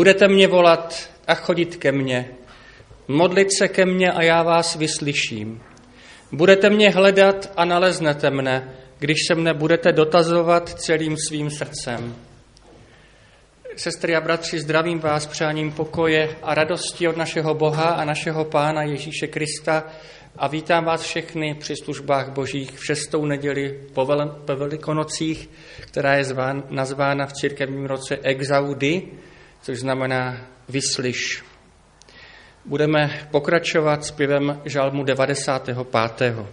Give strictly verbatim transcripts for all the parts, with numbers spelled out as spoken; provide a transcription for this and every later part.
Budete mě volat a chodit ke mně, modlit se ke mně a já vás vyslyším. Budete mě hledat a naleznete mne, když se mne budete dotazovat celým svým srdcem. Sestry a bratři, zdravím vás přáním pokoje a radosti od našeho Boha a našeho Pána Ježíše Krista a vítám vás všechny při službách božích v šestou neděli po, vel- po Velikonocích, která je zván, nazvána v církevním roce Exaudi, což znamená vyslyš. Budeme pokračovat zpěvem žalmu devadesátého pátého.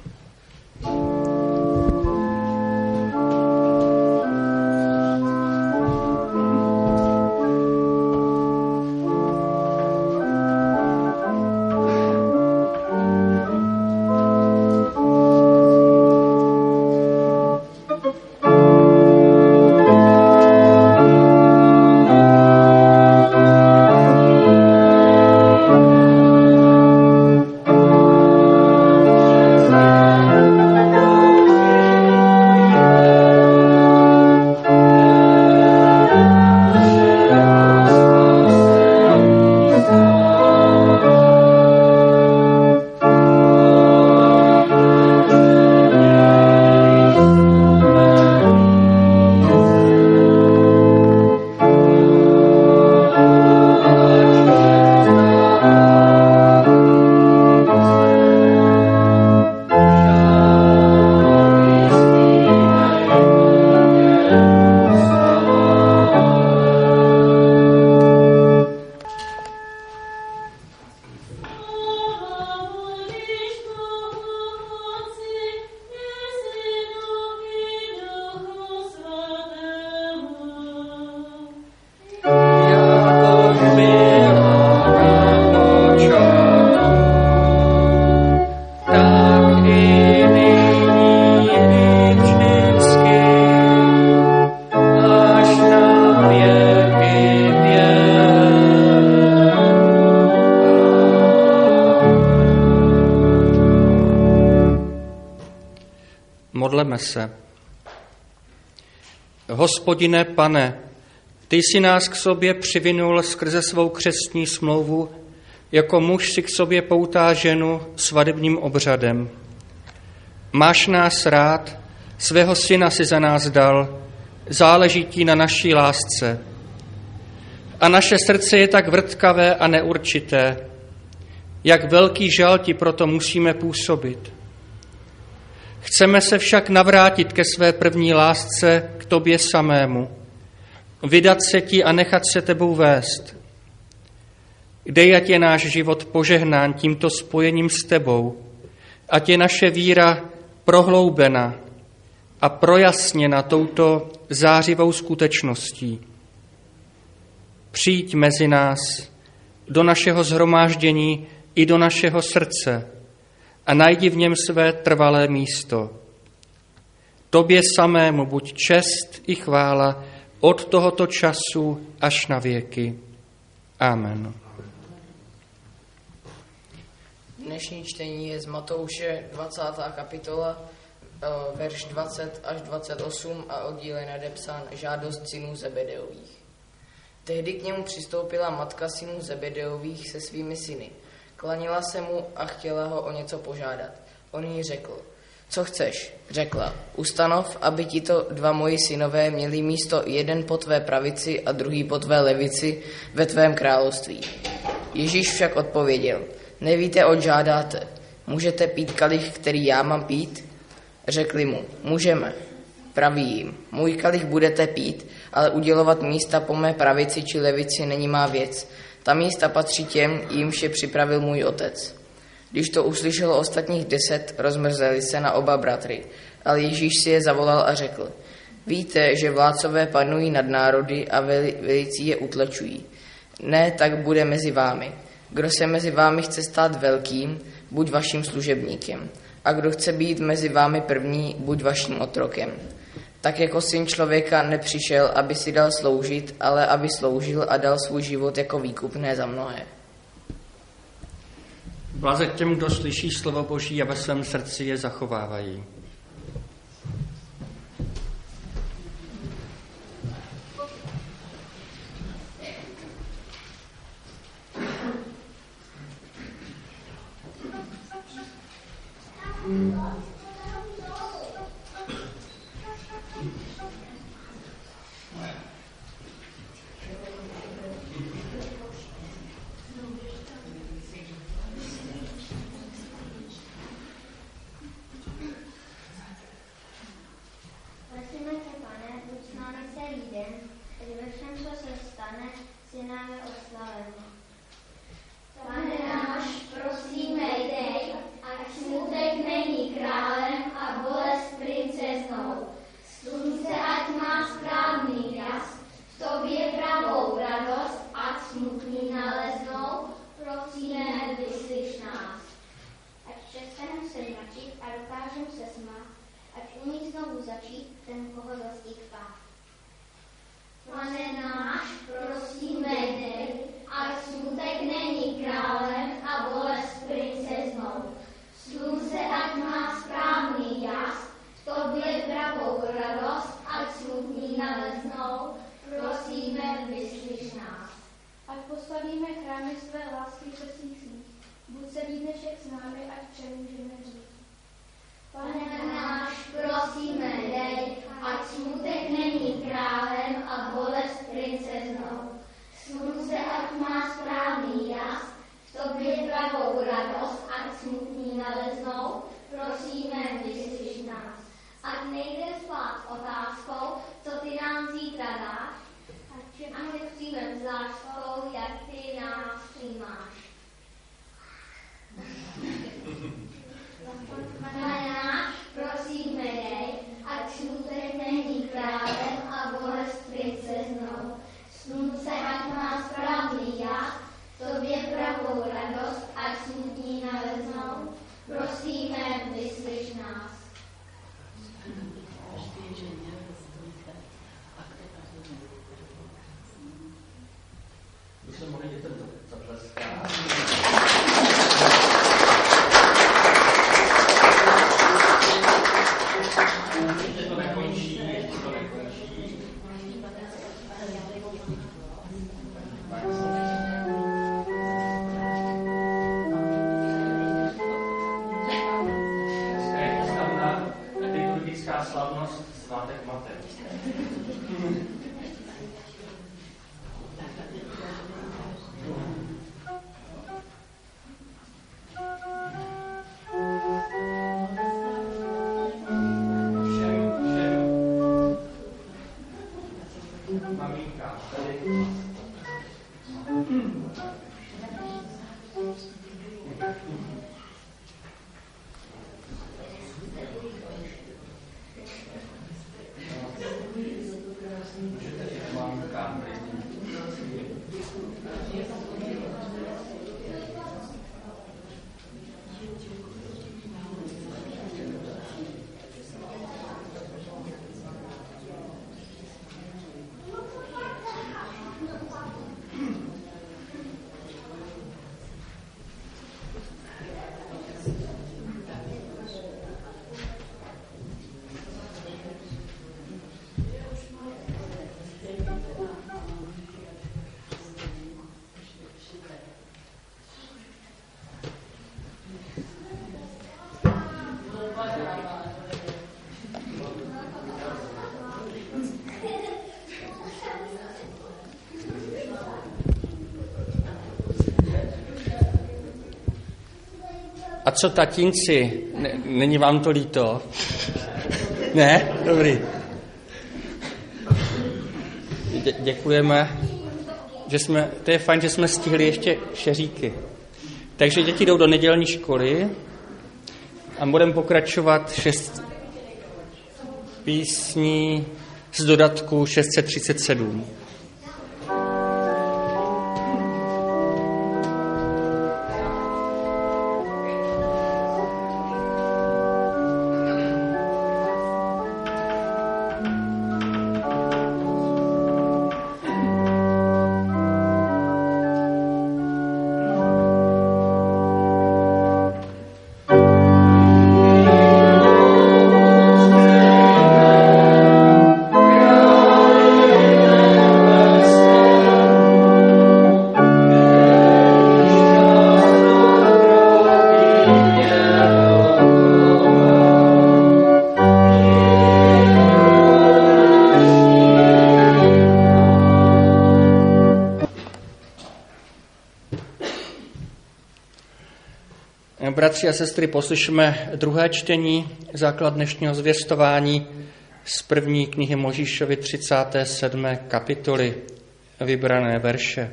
Modleme se. Hospodine, Pane, ty jsi nás k sobě přivinul skrze svou křestní smlouvu, jako muž si k sobě poutá ženu svatebním obřadem. Máš nás rád, svého syna si za nás dal, záleží ti na naší lásce. A naše srdce je tak vrtkavé a neurčité, jak velký žal ti proto musíme působit. Chceme se však navrátit ke své první lásce, k tobě samému, vydat se ti a nechat se tebou vést. Dej, ať je náš život požehnán tímto spojením s tebou, ať je naše víra prohloubena a projasněna touto zářivou skutečností. Přijď mezi nás, do našeho shromáždění i do našeho srdce, a najdi v něm své trvalé místo. Tobě samému buď čest i chvála od tohoto času až na věky. Amen. Dnešní čtení je z Matouše dvacátá kapitola, verš dvacet až dvacet osm a oddíl je nadepsán Žádost synů Zebedeových. Tehdy k němu přistoupila matka synů Zebedeových se svými syny. Klanila se mu a chtěla ho o něco požádat. On jí řekl, co chceš? Řekla, ustanov, aby tito dva moji synové měli místo jeden po tvé pravici a druhý po tvé levici ve tvém království. Ježíš však odpověděl, nevíte, oč žádáte. Můžete pít kalich, který já mám pít? Řekli mu, můžeme. Praví jim, můj kalich budete pít, ale udělovat místa po mé pravici či levici není má věc. Ta místa patří těm, jimž je připravil můj otec. Když to uslyšelo ostatních deset, rozmrzeli se na oba bratry, ale Ježíš si je zavolal a řekl, víte, že vládcové panují nad národy a veli, velicí je utlačují. Ne, tak bude mezi vámi. Kdo se mezi vámi chce stát velkým, buď vaším služebníkem. A kdo chce být mezi vámi první, buď vaším otrokem. Tak jako syn člověka nepřišel, aby si dal sloužit, ale aby sloužil a dal svůj život jako výkupné za mnohé. Blaze těm, kdo slyší slovo Boží a ve svém srdci je zachovávají. A co tatínci? Ne, není vám to líto? Ne? Dobrý. Dě, děkujeme, že jsme, to je fajn, že jsme stihli ještě šeříky. Takže děti jdou do nedělní školy a budeme pokračovat šest písní z dodatku šest set třicet sedm. Amen. bratři a sestry, poslyšme druhé čtení, základ dnešního zvěstování z první knihy Mojžíšovy třicáté sedmé kapitoly, vybrané verše.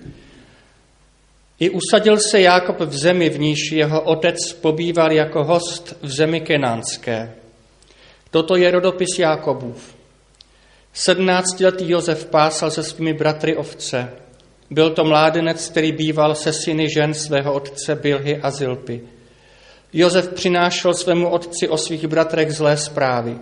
I usadil se Jákob v zemi, v níž jeho otec pobýval jako host v zemi kenánské. Toto je rodopis Jákobův. Sedmnáctiletý Josef pásal se svými bratry ovce. Byl to mládenec, který býval se syny žen svého otce Bilhy a Zilpy. Josef přinášel svému otci o svých bratrech zlé zprávy.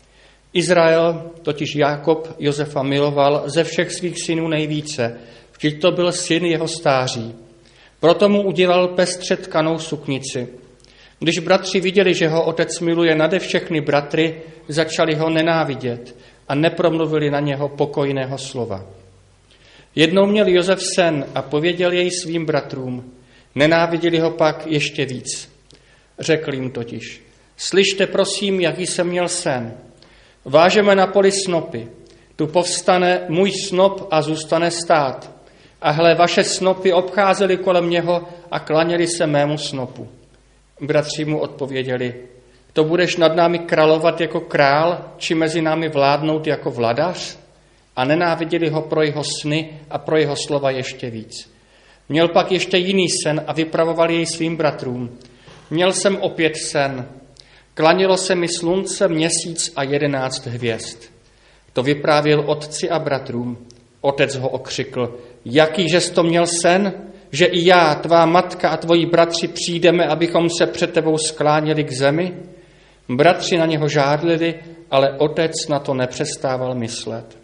Izrael, totiž Jákob, Josefa miloval ze všech svých synů nejvíce, vždyť to byl syn jeho stáří. Proto mu udělal pestře tkanou suknici. Když bratři viděli, že ho otec miluje nade všechny bratry, začali ho nenávidět a nepromluvili na něho pokojného slova. Jednou měl Josef sen a pověděl jej svým bratrům. Nenáviděli ho pak ještě víc. Řekl jim totiž, slyšte prosím, jaký jsem měl sen. Vážeme na poli snopy. Tu povstane můj snop a zůstane stát. A hle, vaše snopy obcházely kolem něho a klaněli se mému snopu. Bratři mu odpověděli, to budeš nad námi královat jako král, či mezi námi vládnout jako vladař? A nenáviděli ho pro jeho sny a pro jeho slova ještě víc. Měl pak ještě jiný sen a vypravoval jej svým bratrům. Měl jsem opět sen. Klanilo se mi slunce, měsíc a jedenáct hvězd. To vyprávěl otci a bratrům. Otec ho okřikl, jakýže jsi to měl sen, že i já, tvá matka a tvoji bratři přijdeme, abychom se před tebou skláněli k zemi? Bratři na něho žádlili, ale otec na to nepřestával myslet.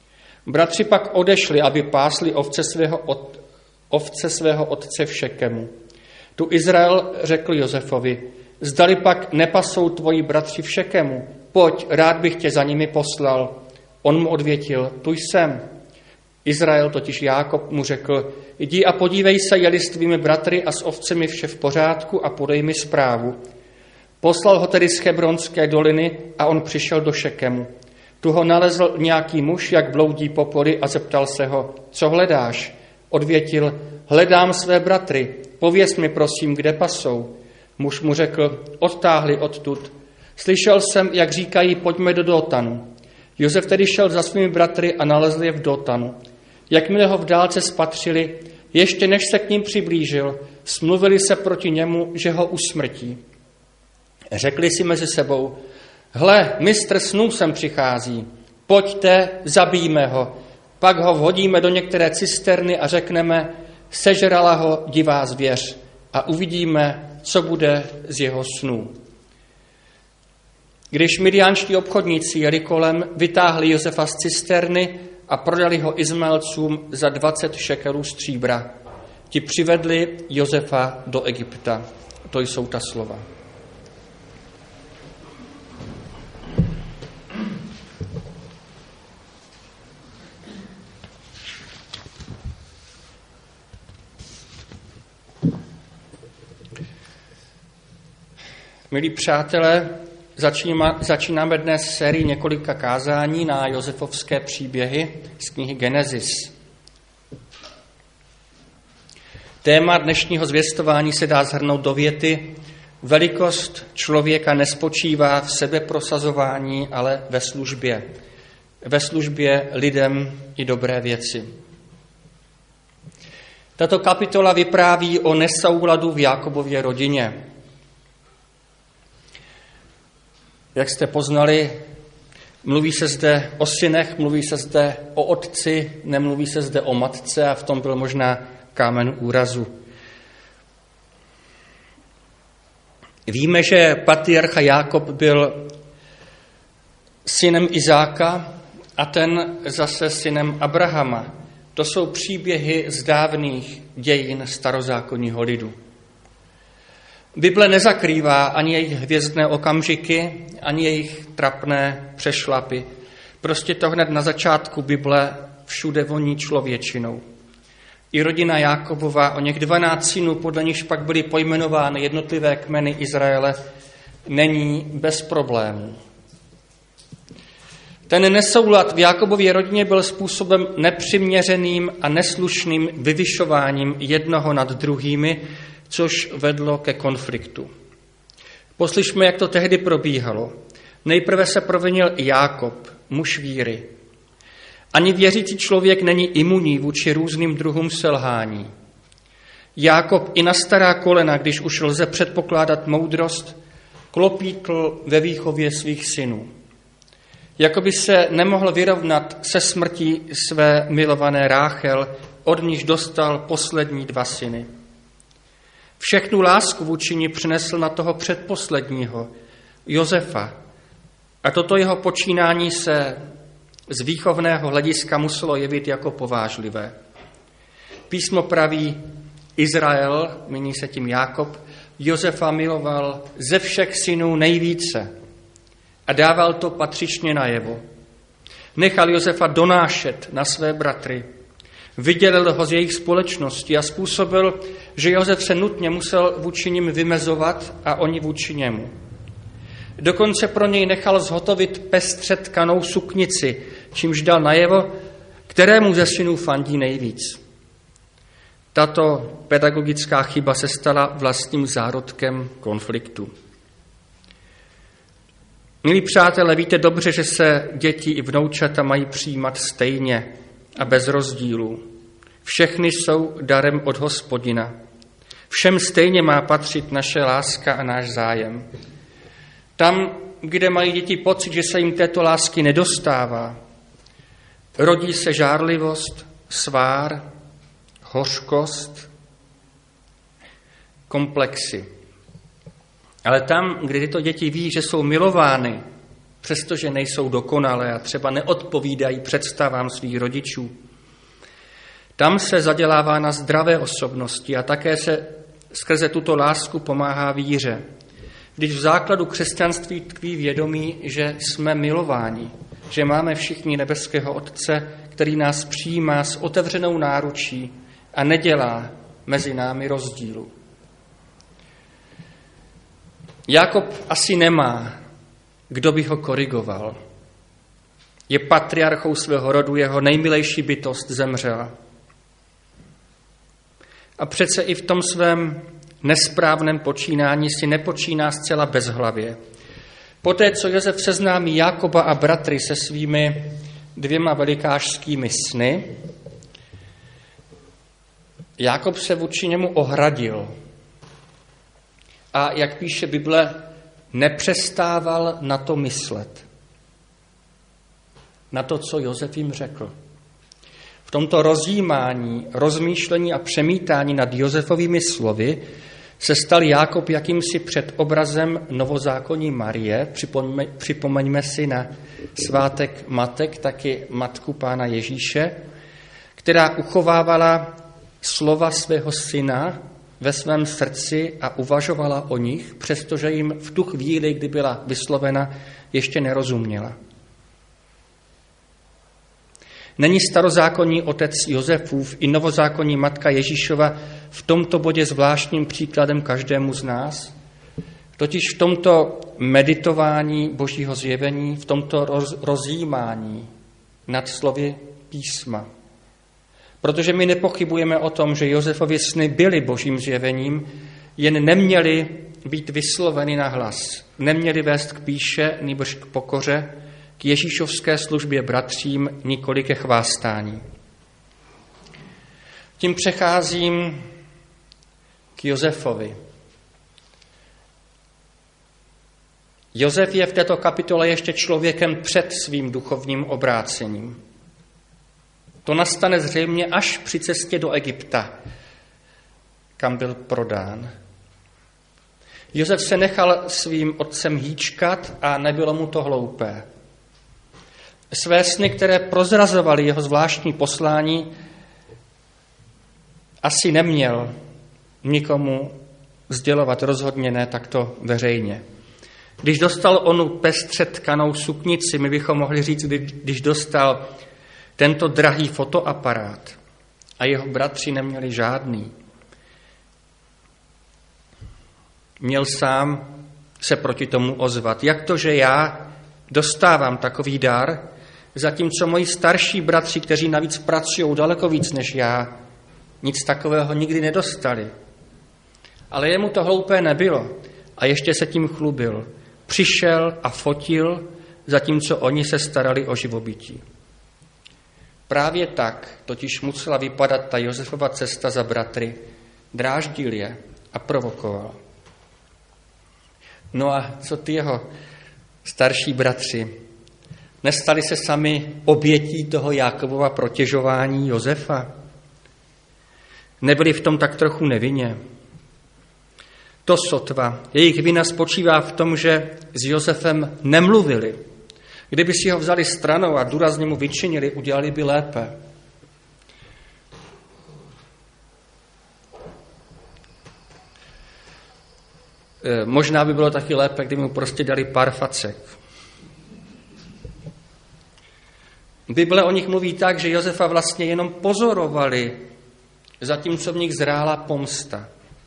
Bratři pak odešli, aby pásli ovce svého, od, ovce svého otce v Šekemu. Tu Izrael řekl Josefovi, zdali pak nepasou tvoji bratři v Šekemu, pojď, rád bych tě za nimi poslal. On mu odvětil, tu jsem. Izrael, totiž Jákob, mu řekl, jdi a podívej se, jeli s tvými bratry a s ovcemi vše v pořádku a podej mi zprávu. Poslal ho tedy z Hebronské doliny a on přišel do Šekemu. Tu ho nalezl nějaký muž, jak bloudí po poli a zeptal se ho, co hledáš? Odvětil, hledám své bratry, pověz mi prosím, kde pasou. Muž mu řekl, odtáhli odtud. Slyšel jsem, jak říkají, pojďme do Dotanu. Josef tedy šel za svými bratry a nalezl je v Dotanu. Jakmile ho v dálce spatřili, ještě než se k ním přiblížil, smluvili se proti němu, že ho usmrtí. Řekli si mezi sebou, hle, mistr snů sem přichází, pojďte, zabijme ho, pak ho vhodíme do některé cisterny a řekneme, sežrala ho divá zvěř a uvidíme, co bude z jeho snů. Když midiánští obchodníci jeli kolem, vytáhli Josefa z cisterny a prodali ho Izmaelcům za dvacet šekelů stříbra. Ti přivedli Josefa do Egypta. To jsou ta slova. Milí přátelé, začínáme dnes sérii několika kázání na josefovské příběhy z knihy Genesis. Téma dnešního zvěstování se dá shrnout do věty: velikost člověka nespočívá v sebeprosazování, ale ve službě. Ve službě lidem i dobré věci. Tato kapitola vypráví o nesouladu v Jákobově rodině. Jak jste poznali, mluví se zde o synech, mluví se zde o otci, nemluví se zde o matce a v tom byl možná kámen úrazu. Víme, že patriarcha Jákob byl synem Izáka a ten zase synem Abrahama. To jsou příběhy z dávných dějin starozákonního lidu. Bible nezakrývá ani jejich hvězdné okamžiky, ani jejich trapné přešlapy. Prostě to hned na začátku Bible všude voní člověčinou. I rodina Jákobova, o něch dvanáct synů, podle nichž pak byly pojmenovány jednotlivé kmeny Izraele, není bez problémů. Ten nesoulad v Jákobově rodině byl způsobem nepřiměřeným a neslušným vyvyšováním jednoho nad druhými, což vedlo ke konfliktu. Poslyšme, jak to tehdy probíhalo. Nejprve se provinil Jákob, muž víry. Ani věřící člověk není imunní vůči různým druhům selhání. Jákob i na stará kolena, když už lze předpokládat moudrost, klopítl ve výchově svých synů. Jakoby se nemohl vyrovnat se smrtí své milované Ráchel, od níž dostal poslední dva syny. Všechnu lásku vůči ní přinesl na toho předposledního, Josefa. A toto jeho počínání se z výchovného hlediska muselo jevit jako povážlivé. Písmo praví, Izrael, míní se tím Jákob, Josefa miloval ze všech synů nejvíce a dával to patřičně najevo. Nechal Josefa donášet na své bratry, vydělil ho z jejich společnosti a způsobil, že Josef se nutně musel vůči nim vymezovat a oni vůči němu. Dokonce pro něj nechal zhotovit pestře tkanou suknici, čímž dal najevo, kterému ze synů fandí nejvíc. Tato pedagogická chyba se stala vlastním zárodkem konfliktu. Milí přátelé, víte dobře, že se děti i vnoučata mají přijímat stejně a bez rozdílů. Všechny jsou darem od Hospodina. Všem stejně má patřit naše láska a náš zájem. Tam, kde mají děti pocit, že se jim této lásky nedostává, rodí se žárlivost, svár, hořkost, komplexy. Ale tam, kde tyto děti ví, že jsou milovány, přestože nejsou dokonalé a třeba neodpovídají představám svých rodičů, tam se zadělává na zdravé osobnosti a také se skrze tuto lásku pomáhá víře. Když v základu křesťanství tkví vědomí, že jsme milováni, že máme všichni nebeského Otce, který nás přijímá s otevřenou náručí a nedělá mezi námi rozdílu. Jákob asi nemá, kdo by ho korigoval. Je patriarchou svého rodu, jeho nejmilejší bytost zemřela. A přece i v tom svém nesprávném počínání si nepočíná zcela bezhlavě. Poté, co Josef seznámí Jákoba a bratry se svými dvěma velikářskými sny, Jákob se vůči němu ohradil. A jak píše Bible, nepřestával na to myslet. Na to, co Josef jim řekl. V tomto rozjímání, rozmýšlení a přemítání nad Josefovými slovy se stal Jákob jakýmsi předobrazem novozákonní Marie. Připomeňme, připomeňme si na svátek matek, taky matku Pána Ježíše, která uchovávala slova svého syna ve svém srdci a uvažovala o nich, přestože jim v tu chvíli, kdy byla vyslovena, ještě nerozuměla. Není starozákonní otec Josefův i novozákonní matka Ježíšova v tomto bodě zvláštním příkladem každému z nás? Totiž v tomto meditování Božího zjevení, v tomto roz, rozjímání nad slovy písma. Protože my nepochybujeme o tom, že Josefovy sny byly Božím zjevením, jen neměly být vysloveny na hlas. Neměly vést k píše, nýbrž k pokoře, k ježíšovské službě bratřím, nikoli ke chvástání. Tím přecházím k Josefovi. Josef je v této kapitole ještě člověkem před svým duchovním obrácením. To nastane zřejmě až při cestě do Egypta, kam byl prodán. Josef se nechal svým otcem hýčkat a nebylo mu to hloupé. Své sny, které prozrazovaly jeho zvláštní poslání, asi neměl nikomu sdělovat, rozhodně ne takto veřejně. Když dostal onu pestře tkanou suknici, my bychom mohli říct, když dostal tento drahý fotoaparát a jeho bratři neměli žádný, měl sám se proti tomu ozvat. Jak to, že já dostávám takový dar, zatímco moji starší bratři, kteří navíc pracují daleko víc než já, nic takového nikdy nedostali. Ale jemu to hloupé nebylo a ještě se tím chlubil. Přišel a fotil, zatímco oni se starali o živobytí. Právě tak totiž musela vypadat ta Josefova cesta za bratry. Dráždil je a provokoval. No a co ty jeho starší bratři? Nestali se sami obětí toho Jákobova protěžování Josefa? Nebyli v tom tak trochu nevinně? To sotva. Jejich vina spočívá v tom, že s Josefem nemluvili. Kdyby si ho vzali stranou a důrazně mu vyčinili, udělali by lépe. E, možná by bylo taky lépe, kdyby mu prostě dali pár facek. Bible o nich mluví tak, že Josefa vlastně jenom pozorovali, zatímco v nich zrála pomsta.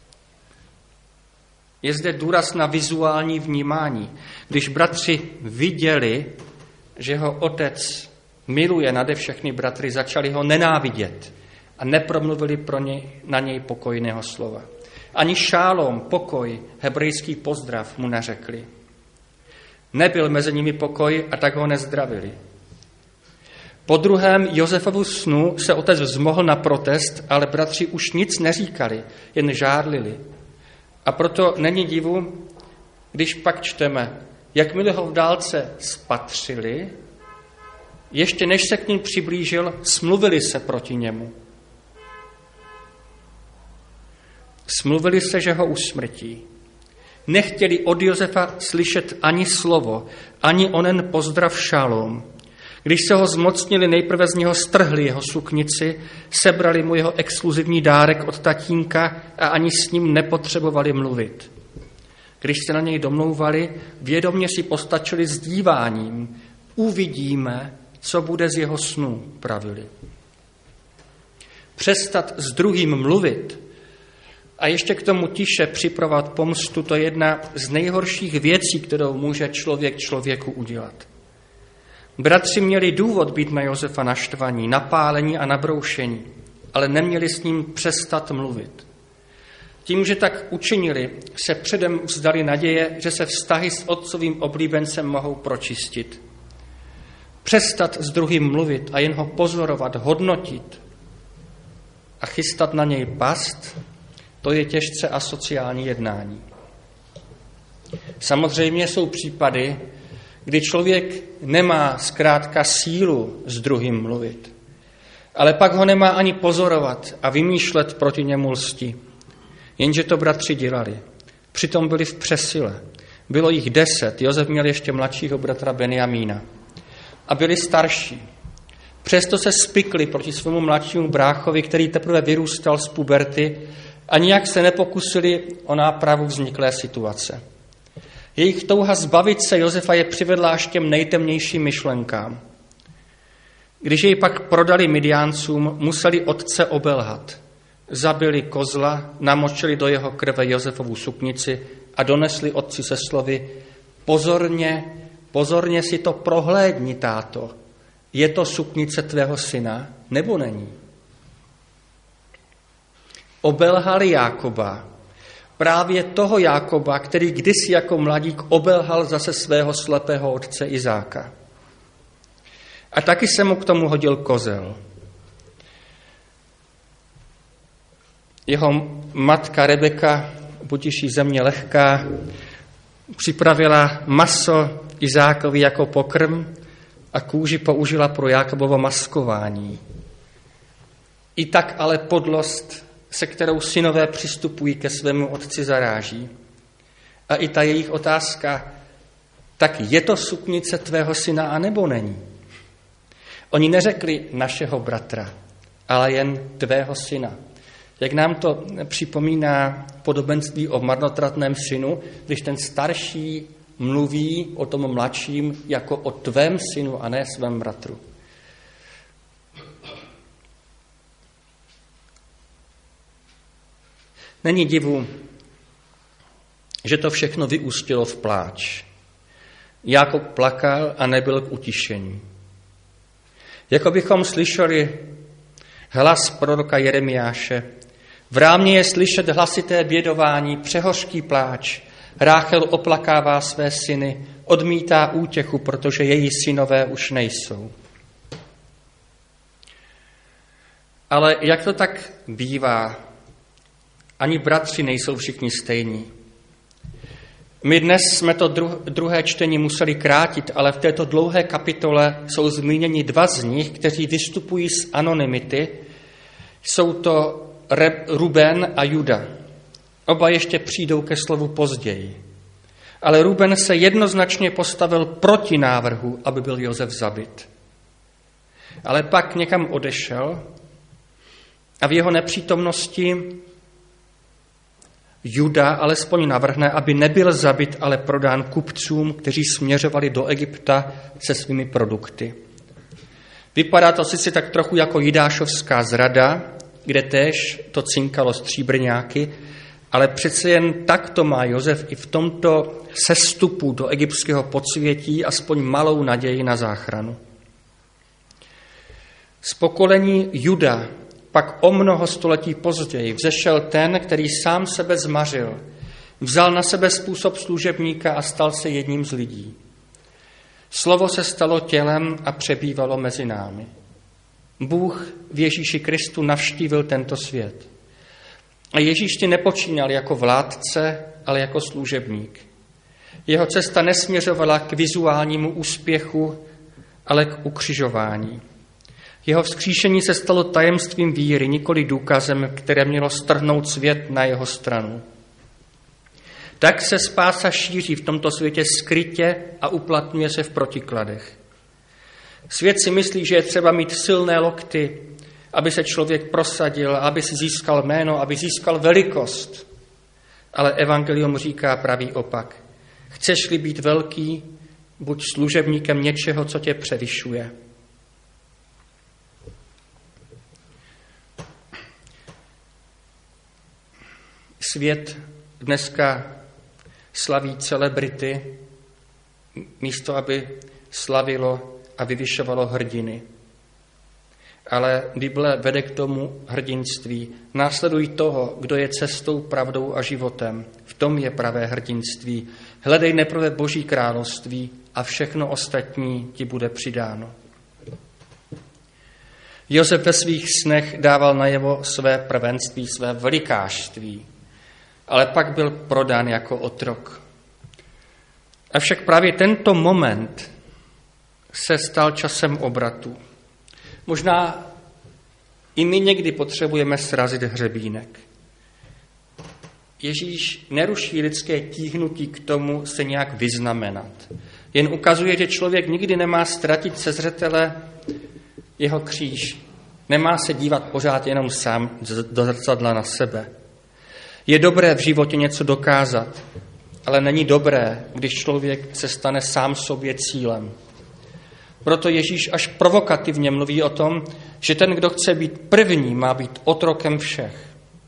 Je zde důraz na vizuální vnímání. Když bratři viděli, že ho otec miluje nade všechny bratry, začali ho nenávidět a nepromluvili pro něj, na něj pokojného slova. Ani šálom, pokoj, hebrejský pozdrav mu neřekli. Nebyl mezi nimi pokoj a tak ho nezdravili. Po druhém Josefovu snu se otec vzmohl na protest, ale bratři už nic neříkali, jen žárlili. A proto není divu, když pak čteme, jakmile ho v dálce spatřili, ještě než se k ním přiblížil, smluvili se proti němu. Smluvili se, že ho usmrtí. Nechtěli od Josefa slyšet ani slovo, ani onen pozdrav šalom. Když se ho zmocnili, nejprve z něho strhli jeho suknici, sebrali mu jeho exkluzivní dárek od tatínka a ani s ním nepotřebovali mluvit. Když se na něj domlouvali, vědomě si postačili s díváním. Uvidíme, co bude z jeho snů, pravili. Přestat s druhým mluvit a ještě k tomu tiše připravovat pomstu, to je jedna z nejhorších věcí, kterou může člověk člověku udělat. Bratři měli důvod být na Josefa naštvaní, napálení a nabroušení, ale neměli s ním přestat mluvit. Tím, že tak učinili, se předem vzdali naděje, že se vztahy s otcovým oblíbencem mohou pročistit. Přestat s druhým mluvit a jen ho pozorovat, hodnotit a chystat na něj past, to je těžce asociální jednání. Samozřejmě jsou případy, kdy člověk nemá zkrátka sílu s druhým mluvit, ale pak ho nemá ani pozorovat a vymýšlet proti němu lsti. Jenže to bratři dělali. Přitom byli v přesile. Bylo jich deset, Josef měl ještě mladšího bratra Benjamína. A byli starší. Přesto se spikli proti svému mladšímu bráchovi, který teprve vyrůstal z puberty a nijak se nepokusili o nápravu vzniklé situace. Jejich touha zbavit se Josefa je přivedla až těm nejtemnějším myšlenkám. Když jej pak prodali Midiáncům, museli otce obelhat. Zabili kozla, namočili do jeho krve Josefovu suknici a donesli otci se slovy: pozorně, pozorně si to prohlédni, táto. Je to suknice tvého syna, nebo není? Obelhali Jákoba, právě toho Jákoba, který kdysi jako mladík obelhal zase svého slepého otce Izáka. A taky se mu k tomu hodil kozel. Jeho matka Rebeka, budiž země lehká, připravila maso Izákovi jako pokrm a kůži použila pro Jákobovo maskování. I tak ale podlost, se kterou synové přistupují ke svému otci, zaráží. A i ta jejich otázka: tak je to suknice tvého syna, anebo není? Oni neřekli našeho bratra, ale jen tvého syna. Jak nám to připomíná podobenství o marnotratném synu, když ten starší mluví o tom mladším jako o tvém synu a ne svém bratru. Není divu, že to všechno vyústilo v pláč. Jákob plakal a nebyl k utišení. Jako bychom slyšeli hlas proroka Jeremiáše: V rámě je slyšet hlasité bědování, přehořký pláč. Ráchel oplakává své syny, odmítá útěchu, protože její synové už nejsou. Ale jak to tak bývá, ani bratři nejsou všichni stejní. My dnes jsme to druhé čtení museli krátit, ale v této dlouhé kapitole jsou zmíněni dva z nich, kteří vystupují z anonymity. Jsou to Ruben a Juda. Oba ještě přijdou ke slovu později. Ale Ruben se jednoznačně postavil proti návrhu, aby byl Josef zabit. Ale pak někam odešel a v jeho nepřítomnosti Juda alespoň navrhne, aby nebyl zabit, ale prodán kupcům, kteří směřovali do Egypta se svými produkty. Vypadá to sice tak trochu jako jidášovská zrada, kde též to cinkalo stříbrňáky, ale přece jen tak to má Josef i v tomto sestupu do egyptského podsvětí aspoň malou naději na záchranu. Z pokolení Juda pak o mnoho století později vzešel ten, který sám sebe zmařil, vzal na sebe způsob služebníka a stal se jedním z lidí. Slovo se stalo tělem a přebývalo mezi námi. Bůh v Ježíši Kristu navštívil tento svět. A Ježíš ti nepočínal jako vládce, ale jako služebník. Jeho cesta nesměřovala k vizuálnímu úspěchu, ale k ukřižování. Jeho vzkříšení se stalo tajemstvím víry, nikoli důkazem, které mělo strhnout svět na jeho stranu. Tak se spása šíří v tomto světě skrytě a uplatňuje se v protikladech. Svět si myslí, že je třeba mít silné lokty, aby se člověk prosadil, aby si získal jméno, aby získal velikost. Ale evangelium říká pravý opak. Chceš-li být velký, buď služebníkem něčeho, co tě převyšuje. Svět dneska slaví celebrity, místo aby slavilo a vyvyšovalo hrdiny. Ale Bible vede k tomu hrdinství. Následuj toho, kdo je cestou, pravdou a životem. V tom je pravé hrdinství. Hledej nejprve Boží království a všechno ostatní ti bude přidáno. Josef ve svých snech dával najevo své prvenství, své velikářství, ale pak byl prodán jako otrok. Avšak právě tento moment se stal časem obratu. Možná i my někdy potřebujeme srazit hřebínek. Ježíš neruší lidské tíhnutí k tomu se nějak vyznamenat. Jen ukazuje, že člověk nikdy nemá ztratit ze zřetele jeho kříž. Nemá se dívat pořád jenom sám do zrcadla na sebe. Je dobré v životě něco dokázat, ale není dobré, když člověk se stane sám sobě cílem. Proto Ježíš až provokativně mluví o tom, že ten, kdo chce být první, má být otrokem všech.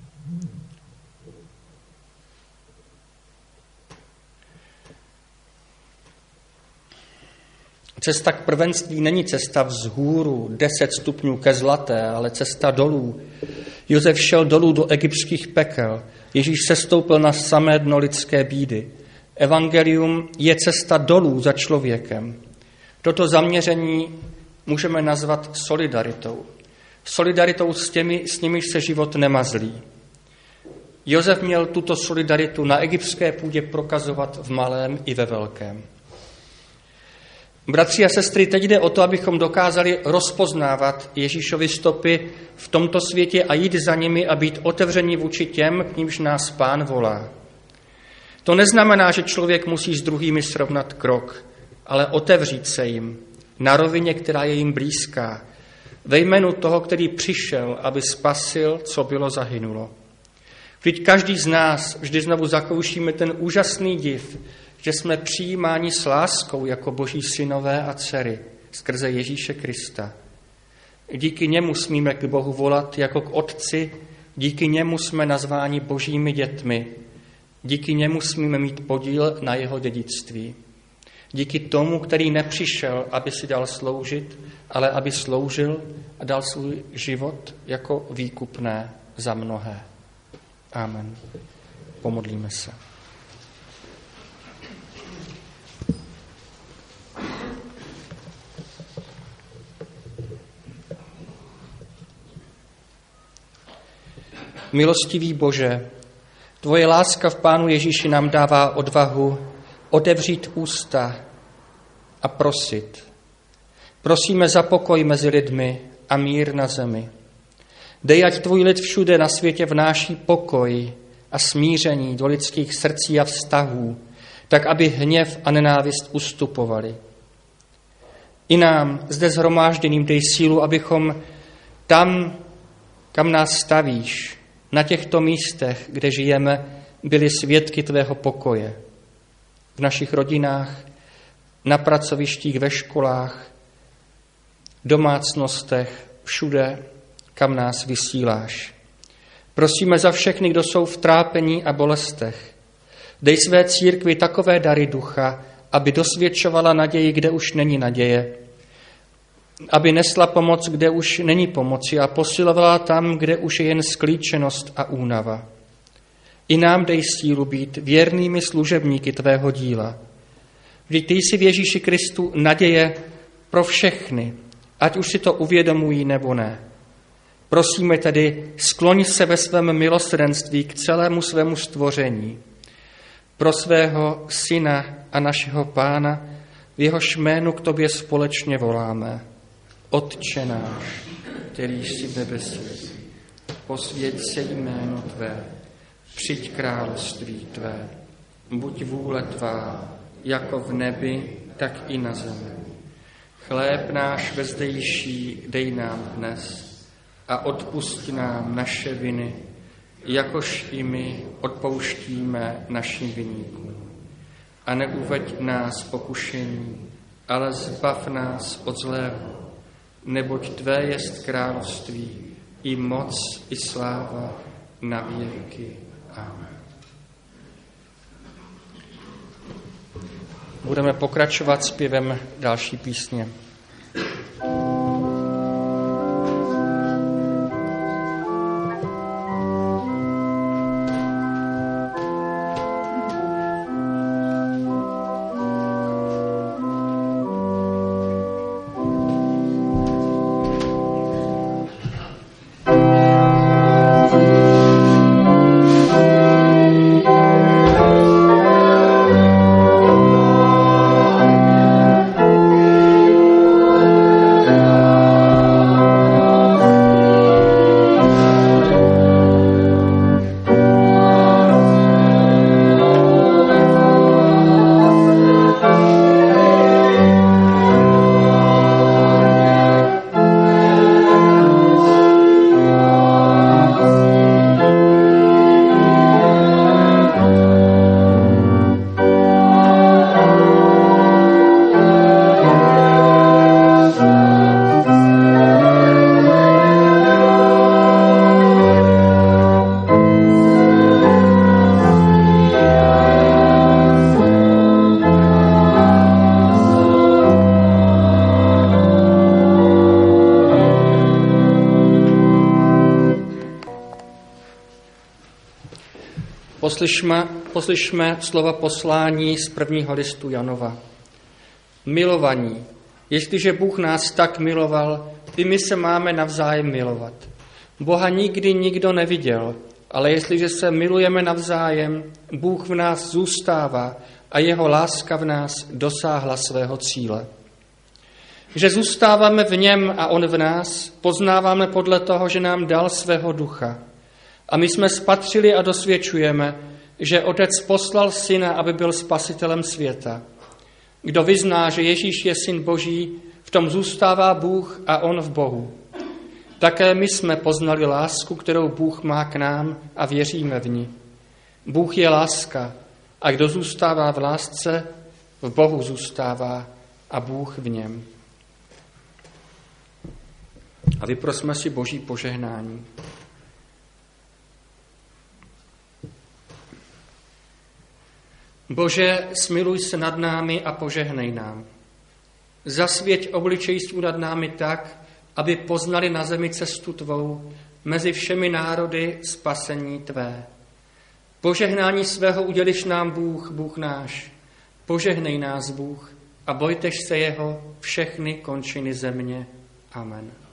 Cesta k prvenství není cesta vzhůru, deset stupňů ke zlaté, ale cesta dolů. Josef šel dolů do egyptských pekel. Ježíš sestoupil na samé dno lidské bídy. Evangelium je cesta dolů za člověkem. Toto zaměření můžeme nazvat solidaritou. Solidaritou s těmi, s nimiž se život nemazlí. Josef měl tuto solidaritu na egyptské půdě prokazovat v malém i ve velkém. Bratři a sestry, teď jde o to, abychom dokázali rozpoznávat Ježíšovy stopy v tomto světě a jít za nimi a být otevření vůči těm, k nímž nás Pán volá. To neznamená, že člověk musí s druhými srovnat krok, ale otevřít se jim na rovině, která je jim blízká, ve jménu toho, který přišel, aby spasil, co bylo zahynulo. Vždyť každý z nás vždy znovu zakoušíme ten úžasný div, že jsme přijímáni s láskou jako Boží synové a dcery skrze Ježíše Krista. Díky němu smíme k Bohu volat jako k Otci, díky němu jsme nazváni Božími dětmi, díky němu smíme mít podíl na jeho dědictví. Díky tomu, který nepřišel, aby si dal sloužit, ale aby sloužil a dal svůj život jako výkupné za mnohé. Amen. Pomodlíme se. Milostivý Bože, tvoje láska v Pánu Ježíši nám dává odvahu otevřít ústa a prosit. Prosíme za pokoj mezi lidmi a mír na zemi. Dej, ať tvůj lid všude na světě vnáší pokoj a smíření do lidských srdcí a vztahů, tak aby hněv a nenávist ustupovali. I nám zde shromážděným dej sílu, abychom tam, kam nás stavíš, na těchto místech, kde žijeme, byli svědky tvého pokoje. V našich rodinách, na pracovištích, ve školách, domácnostech, všude, kam nás vysíláš. Prosíme za všechny, kdo jsou v trápení a bolestech. Dej své církvi takové dary ducha, aby dosvědčovala naději, kde už není naděje, aby nesla pomoc, kde už není pomoci a posilovala tam, kde už je jen sklíčenost a únava. I nám dej sílu být věrnými služebníky tvého díla. Vždyť ty jsi v Ježíši Kristu naděje pro všechny, ať už si to uvědomují nebo ne. Prosíme tedy, skloň se ve svém milosrdenství k celému svému stvoření. Pro svého Syna a našeho Pána, v jehož jménu k tobě společně voláme. Otče náš, který jsi v nebesích, posvěť se jméno tvé, přijď království tvé, buď vůle tvá, jako v nebi, tak i na zemi. Chléb náš vezdejší dej nám dnes a odpusť nám naše viny, jakož i my odpouštíme našim viníkům. A neuveď nás pokušení, ale zbav nás od zlého, neboť tvé jest království, i moc, i sláva na věky. Amen. Budeme pokračovat zpěvem další písně. Poslyšme, poslyšme slova poslání z prvního listu Janova. Milovaní, jestliže Bůh nás tak miloval, i my se máme navzájem milovat. Boha nikdy nikdo neviděl, ale jestliže se milujeme navzájem, Bůh v nás zůstává a jeho láska v nás dosáhla svého cíle. Že zůstáváme v něm a on v nás, poznáváme podle toho, že nám dal svého ducha. A my jsme spatřili a dosvědčujeme, že Otec poslal Syna, aby byl spasitelem světa. Kdo vyzná, že Ježíš je Syn Boží, v tom zůstává Bůh a on v Bohu. Také my jsme poznali lásku, kterou Bůh má k nám a věříme v ní. Bůh je láska a kdo zůstává v lásce, v Bohu zůstává a Bůh v něm. A vyprosme si Boží požehnání. Bože, smiluj se nad námi a požehnej nám. Zasvěť obličej svůj nad námi tak, aby poznali na zemi cestu tvou, mezi všemi národy spasení tvé. Požehnání svého uděliš nám Bůh, Bůh náš. Požehnej nás Bůh a bojtež se jeho všechny končiny země. Amen.